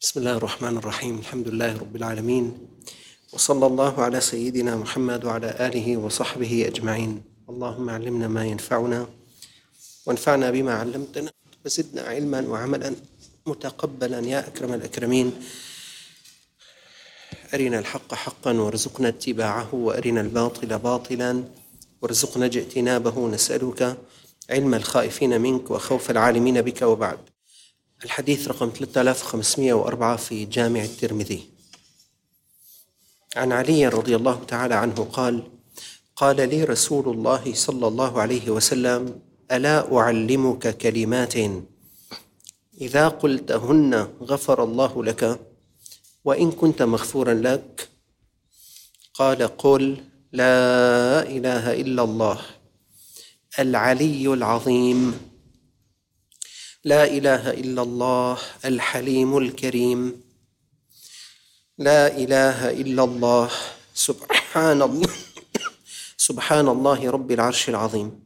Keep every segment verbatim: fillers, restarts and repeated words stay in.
بسم الله الرحمن الرحيم. الحمد لله رب العالمين، وصلى الله على سيدنا محمد وعلى آله وصحبه أجمعين. اللهم علمنا ما ينفعنا وانفعنا بما علمتنا وزدنا علما وعملا متقبلا يا أكرم الأكرمين. أرنا الحق حقا وارزقنا اتباعه، وأرنا الباطل باطلا وارزقنا اجتنابه. نسألك علم الخائفين منك وخوف العالمين بك. وبعد، الحديث رقم ثلاثة آلاف وخمسمائة وأربعة في جامع الترمذي. عن علي رضي الله تعالى عنه قال: قال لي رسول الله صلى الله عليه وسلم: ألا أعلمك كلمات إذا قلتهن غفر الله لك وإن كنت مغفورا لك؟ قال: قل لا إله إلا الله العلي العظيم، لا إله إلا الله الحليم الكريم، لا إله إلا الله سبحان الله سبحان الله رب العرش العظيم.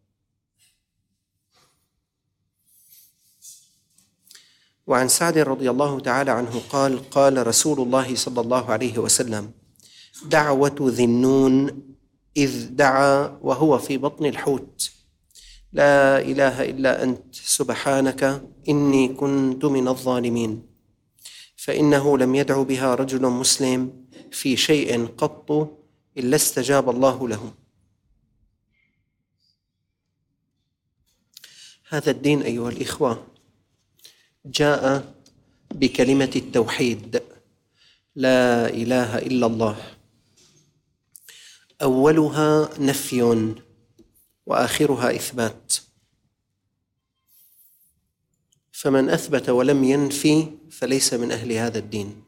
وعن سعد رضي الله تعالى عنه قال: قال رسول الله صلى الله عليه وسلم: دعوة ذي النون إذ دعا وهو في بطن الحوت، لا إله إلا أنت سبحانك إني كنت من الظالمين، فإنه لم يدع بها رجل مسلم في شيء قط إلا استجاب الله له. هذا الدين أيها الإخوة جاء بكلمة التوحيد، لا إله إلا الله، أولها نفي وآخرها إثبات، فمن أثبت ولم ينفي فليس من أهل هذا الدين.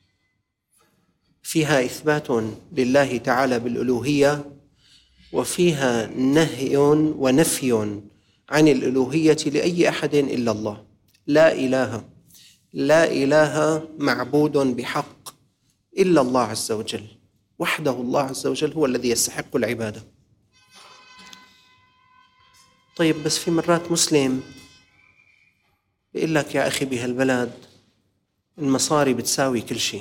فيها إثبات لله تعالى بالألوهية، وفيها نهي ونفي عن الألوهية لأي أحد إلا الله. لا إله لا إله معبود بحق إلا الله عز وجل، وحده الله عز وجل هو الذي يستحق العبادة. طيب، بس في مرات مسلم بيقول لك: يا أخي بهالبلد المصاري بتساوي كل شيء.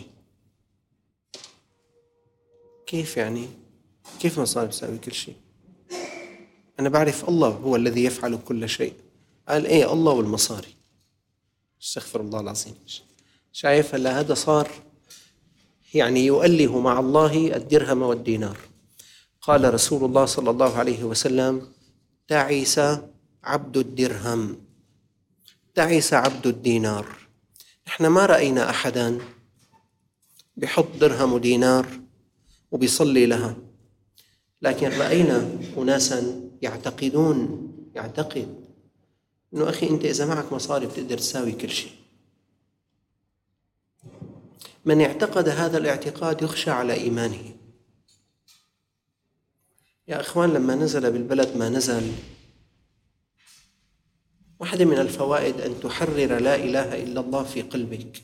كيف يعني؟ كيف مصاري بتساوي كل شيء؟ أنا بعرف الله هو الذي يفعل كل شيء. قال: إيه، الله والمصاري. استغفر الله العظيم. شايف هلا هذا صار يعني يؤله مع الله الدرهم والدينار. قال رسول الله صلى الله عليه وسلم: تعس عبد الدرهم، تعس عبد الدينار. نحن ما رأينا أحدا بحط درهم ودينار وبيصلي لها، لكن رأينا أناسا يعتقدون يعتقد إنه أخي أنت إذا معك مصاري بتقدر تساوي كل شيء. من اعتقد هذا الاعتقاد يخشى على إيمانه. يا أخوان، لما نزل بالبلد ما نزل، واحدة من الفوائد أن تحرر لا إله إلا الله في قلبك.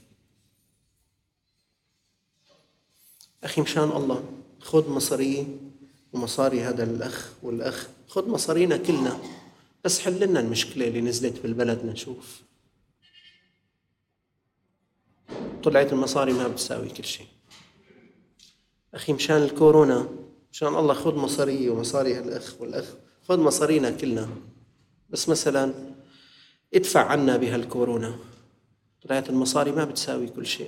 أخي مشان الله خذ مصاري ومصاري هذا الأخ والأخ، خذ مصارينا كلنا، بس حل لنا المشكلة اللي نزلت بالبلد نشوف. طلعت المصاري ما بتساوي كل شيء. أخي مشان الكورونا، مشان الله خذ مصاري ومصاري هالأخ والأخ، خذ مصارينا كلنا، بس مثلا ادفع عنا بها الكورونا. طلعت المصاري ما بتساوي كل شيء.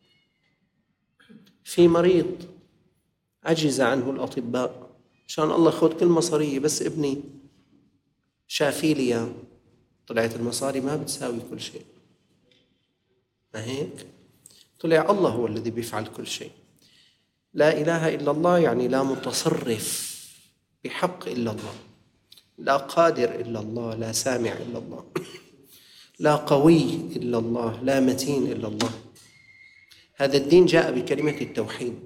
في مريض عجز عنه الأطباء، مشان الله خذ كل مصاري، بس ابني شافي لي. طلعت المصاري ما بتساوي كل شيء. ما هيك؟ طلع الله هو الذي بيفعل كل شيء. لا إله إلا الله يعني لا متصرف بحق إلا الله، لا قادر إلا الله، لا سامع إلا الله، لا قوي إلا الله، لا متين إلا الله. هذا الدين جاء بكلمة التوحيد.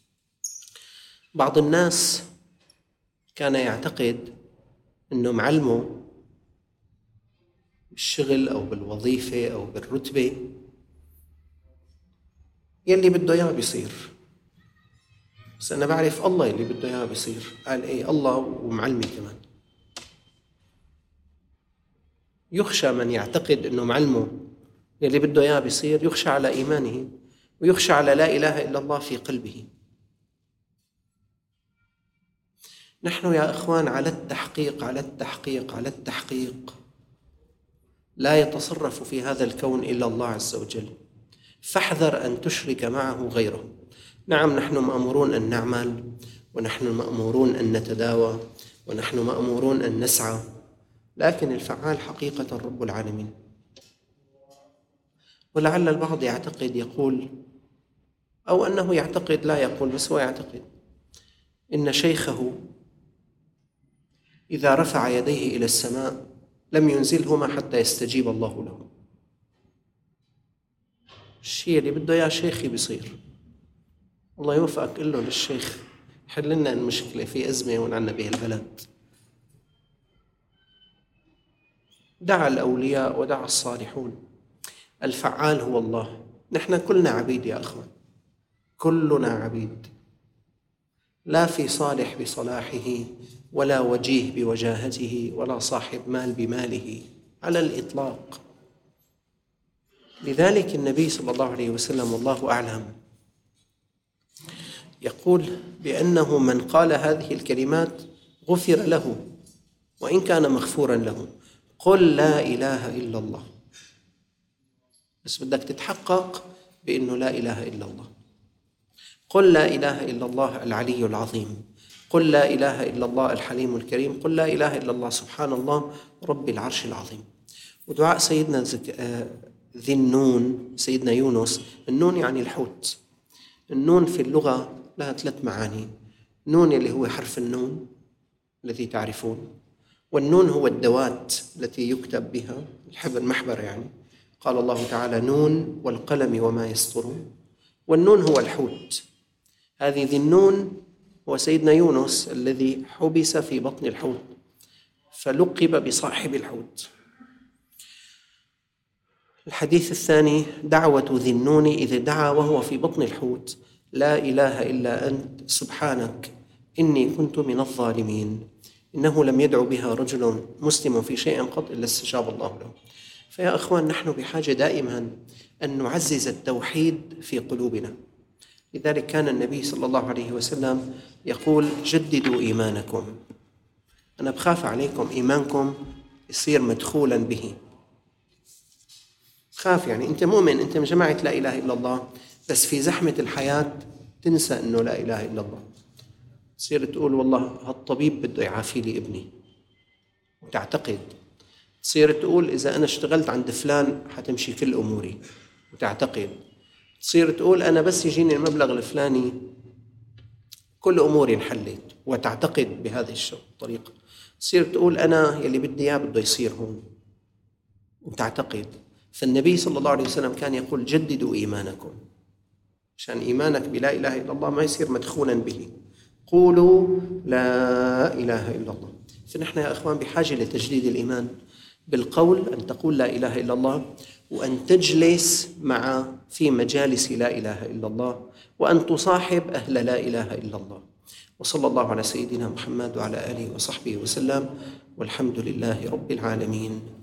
بعض الناس كان يعتقد أنه معلمه بالشغل أو بالوظيفة أو بالرتبة يلي بده إياه بيصير، بس أنا بعرف الله يلي بده إياه بيصير. قال: إيه، الله ومعلمي كمان. يخشى من يعتقد أنه معلمه يلي بده إياه بيصير، يخشى على إيمانه ويخشى على لا إله إلا الله في قلبه. نحن يا إخوان على التحقيق على التحقيق على التحقيق لا يتصرف في هذا الكون إلا الله عز وجل، فاحذر أن تشرك معه غيره. نعم، نحن مأمورون أن نعمل، ونحن مأمورون أن نتداوى، ونحن مأمورون أن نسعى، لكن الفعال حقيقة رب العالمين. ولعل البعض يعتقد يقول، أو أنه يعتقد لا يقول بس هو يعتقد، إن شيخه إذا رفع يديه إلى السماء لم ينزلهما حتى يستجيب الله له. الشيء اللي بده إياه شيخي بيصير. الله يوفقك، قل له للشيخ حل لنا المشكلة، في أزمة ونعنا به البلد. دعا الأولياء ودعا الصالحون، الفعال هو الله. نحن كلنا عبيد يا أخوان، كلنا عبيد، لا في صالح بصلاحه ولا وجيه بوجاهته ولا صاحب مال بماله على الإطلاق. لذلك النبي صلى الله عليه وسلم والله أعلم يقول بأنه من قال هذه الكلمات غفر له وإن كان مغفورا له. قل لا إله إلا الله، بس بدك تتحقق بأنه لا إله إلا الله. قل لا إله إلا الله العلي العظيم، قل لا إله إلا الله الحليم الكريم، قل لا إله إلا الله سبحان الله رب العرش العظيم. ودعاء سيدنا ذي النون، سيدنا يونس، النون يعني الحوت. النون في اللغة لها ثلاث معاني. نون اللي هو حرف النون الذي تعرفون، والنون هو الدوات التي يكتب بها الحبر المحبر، يعني قال الله تعالى نون والقلم وما يسطرون. والنون هو الحوت. هذه ذي النون هو سيدنا يونس الذي حبس في بطن الحوت فلقب بصاحب الحوت. الحديث الثاني دعوة ذي النون إذ دعا وهو في بطن الحوت لا إله إلا أنت سبحانك إني كنت من الظالمين، إنه لم يدعو بها رجل مسلم في شيء قط إلا استجاب الله له. فيا أخوان، نحن بحاجة دائما أن نعزز التوحيد في قلوبنا. لذلك كان النبي صلى الله عليه وسلم يقول جددوا إيمانكم. أنا بخاف عليكم إيمانكم يصير مدخولا به. خاف، يعني أنت مؤمن، أنت من جماعة لا إله إلا الله، بس في زحمة الحياة تنسى أنه لا إله إلا الله. تصير تقول والله هالطبيب بده يعافي لي ابني، وتعتقد. تصير تقول إذا أنا اشتغلت عند فلان حتمشي كل أموري، وتعتقد. تصير تقول أنا بس يجيني المبلغ الفلاني كل أموري انحلت، وتعتقد بهذه الطريقة. تصير تقول أنا يلي بدي إياه بده يصير هون، وتعتقد. فالنبي صلى الله عليه وسلم كان يقول جددوا إيمانكم، عشان إيمانك بلا إله إلا الله ما يصير مدخولا به. قولوا لا إله إلا الله. فنحن يا أخوان بحاجة لتجديد الإيمان بالقول، أن تقول لا إله إلا الله، وأن تجلس مع في مجالس لا إله إلا الله، وأن تصاحب أهل لا إله إلا الله. وصلى الله على سيدنا محمد وعلى آله وصحبه وسلم، والحمد لله رب العالمين.